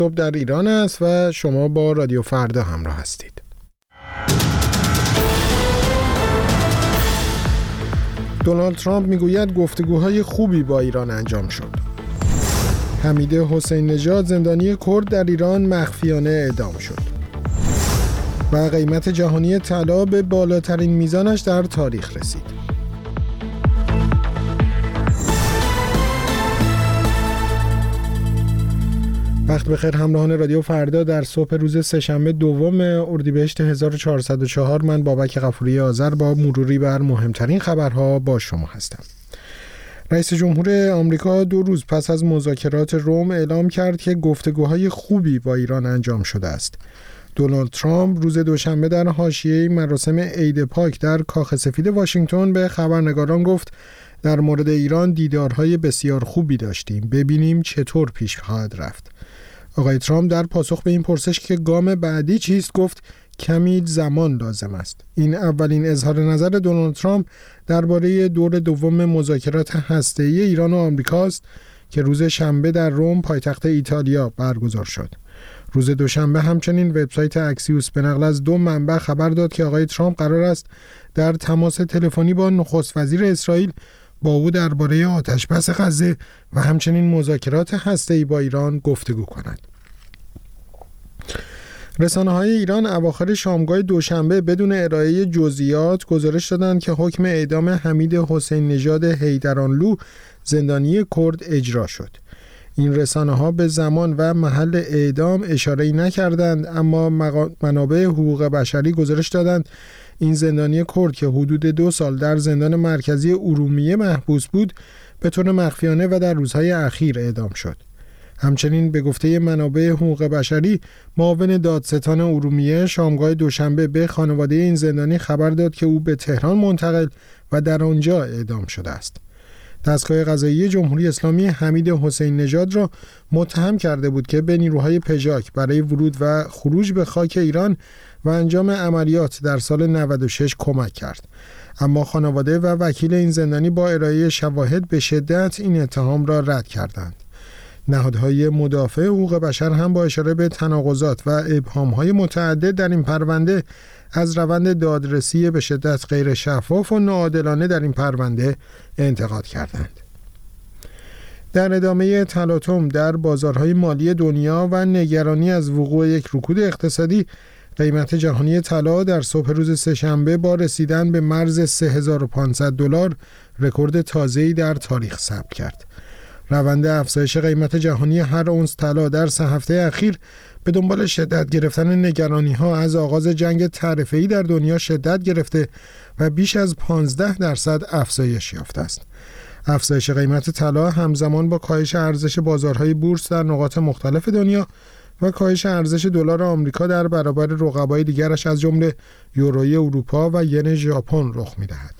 صبح در ایران است و شما با رادیو فردا همراه هستید. دونالد ترامپ میگوید گفتگوهای خوبی با ایران انجام شد. حمید حسین نژاد زندانی کرد در ایران مخفیانه اعدام شد. و قیمت جهانی طلا به بالاترین میزانش در تاریخ رسید. وقت بخیر همراهان رادیو فردا. در صبح روز سه‌شنبه دوم اردیبهشت 1404 من بابک غفوری آذر با مروری بر مهمترین خبرها با شما هستم. رئیس جمهور آمریکا 2 روز پس از مذاکرات روم اعلام کرد که گفتگوهای خوبی با ایران انجام شده است. دونالد ترامپ روز دوشنبه در حاشیه مراسم عید پاک در کاخ سفید واشنگتن به خبرنگاران گفت در مورد ایران دیدارهای بسیار خوبی داشتیم. ببینیم چطور پیش خواهد رفت. آقای ترامپ در پاسخ به این پرسش که گام بعدی چیست گفت کمی زمان لازم است. این اولین اظهار نظر دونالد ترامپ درباره دور دوم مذاکرات هسته‌ای ایران و آمریکا است که روز شنبه در روم پایتخت ایتالیا برگزار شد. روز دوشنبه همچنین وبسایت اکسیوس به نقل از 2 منبع خبر داد که آقای ترامپ قرار است در تماس تلفنی با نخست وزیر اسرائیل با او درباره آتش‌بس غزه و همچنین مذاکرات هسته‌ای با ایران گفتگو کند. رسانه‌های ایران اواخر شامگاه دوشنبه بدون ارائه جزئیات گزارش دادند که حکم اعدام حمید حسین نژاد حیدرانلو زندانی کرد اجرا شد. این رسانه‌ها به زمان و محل اعدام اشاره‌ای نکردند، اما منابع حقوق بشری گزارش دادند این زندانی کرد که حدود 2 سال در زندان مرکزی ارومیه محبوس بود به طور مخفیانه و در روزهای اخیر اعدام شد. همچنین به گفته منابع حقوق بشری معاون دادستان ارومیه شامگاه دوشنبه به خانواده این زندانی خبر داد که او به تهران منتقل و در آنجا اعدام شده است. دستگاه قضایی جمهوری اسلامی حمید حسین نژاد را متهم کرده بود که به نیروهای پژاک برای ورود و خروج به خاک ایران و انجام عملیات در سال 96 کمک کرد. اما خانواده و وکیل این زندانی با ارائه شواهد به شدت این اتهام را رد کردند. نهادهای مدافع حقوق بشر هم با اشاره به تناقضات و ابهام‌های متعدد در این پرونده از روند دادرسی به شدت غیر شفاف و ناعادلانه در این پرونده انتقاد کردند. در ادامه تلاطم در بازارهای مالی دنیا و نگرانی از وقوع یک رکود اقتصادی، قیمت جهانی طلا در صبح روز سه‌شنبه با رسیدن به مرز $3500 رکورد تازه‌ای در تاریخ ثبت کرد. روند افزایش قیمت جهانی هر اونس طلا در 3 هفته اخیر به دنبال شدت گرفتن نگرانی‌ها از آغاز جنگ تعرفه‌ای در دنیا شدت گرفته و بیش از 15% افزایش یافته است. افزایش قیمت طلا همزمان با کاهش ارزش بازارهای بورس در نقاط مختلف دنیا و کاهش ارزش دلار آمریکا در برابر رقبای دیگرش از جمله یوروی اروپا و ین ژاپن رخ می‌دهد.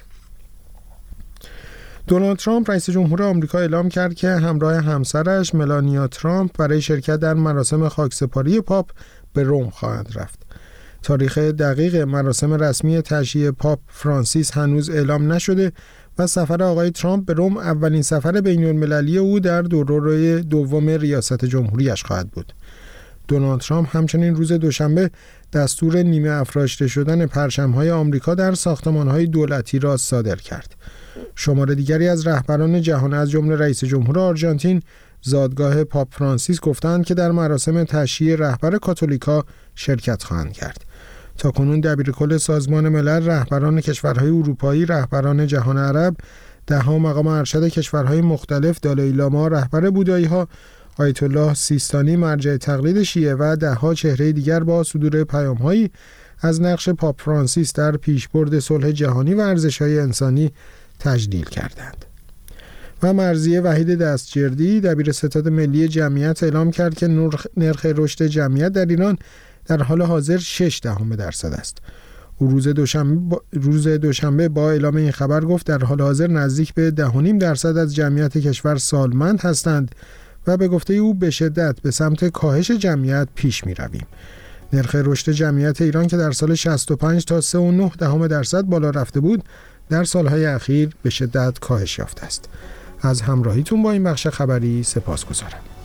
دونالد ترامپ رئیس جمهور آمریکا اعلام کرد که همراه همسرش ملانیا ترامپ برای شرکت در مراسم خاکسپاری پاپ به روم خواهند رفت. تاریخ دقیق مراسم رسمی تشییع پاپ فرانسیس هنوز اعلام نشده و سفر آقای ترامپ به روم اولین سفر بین‌المللی او در دوره دوم ریاست جمهوریش خواهد بود. دونالد ترامپ همچنین روز دوشنبه دستور نیمه افراشته شدن پرچم‌های آمریکا در ساختمان‌های دولتی را صادر کرد. شمار دیگری از رهبران جهان از جمله رئیس جمهور آرژانتین زادگاه پاپ فرانسیس گفتند که در مراسم تشییع رهبر کاتولیکا شرکت خواهند کرد. تاکنون دبیرکل سازمان ملل، رهبران کشورهای اروپایی، رهبران جهان عرب، 10 مقام ارشد کشورهای مختلف، دالای لاما رهبر بودایی‌ها، آیت الله سیستانی مرجع تقلید شیعه و 10 چهره دیگر با صدور پیام‌هایی از نقش پاپ فرانسیس در پیشبرد صلح جهانی و ارزش‌های انسانی تجلیل کردند. و مرضیه وحید دستجردی دبیر ستاد ملی جمعیت اعلام کرد که نرخ رشد جمعیت در ایران در حال حاضر 0.6% است. او روز دوشنبه با اعلام این خبر گفت در حال حاضر نزدیک به 10.5% از جمعیت کشور سالمند هستند و به گفته او به شدت به سمت کاهش جمعیت پیش می رویم. نرخ رشد جمعیت ایران که در سال 65 تا 3.9% بالا رفته بود در سالهای اخیر به شدت کاهش یافته است. از همراهیتون با این بخش خبری سپاسگزارم.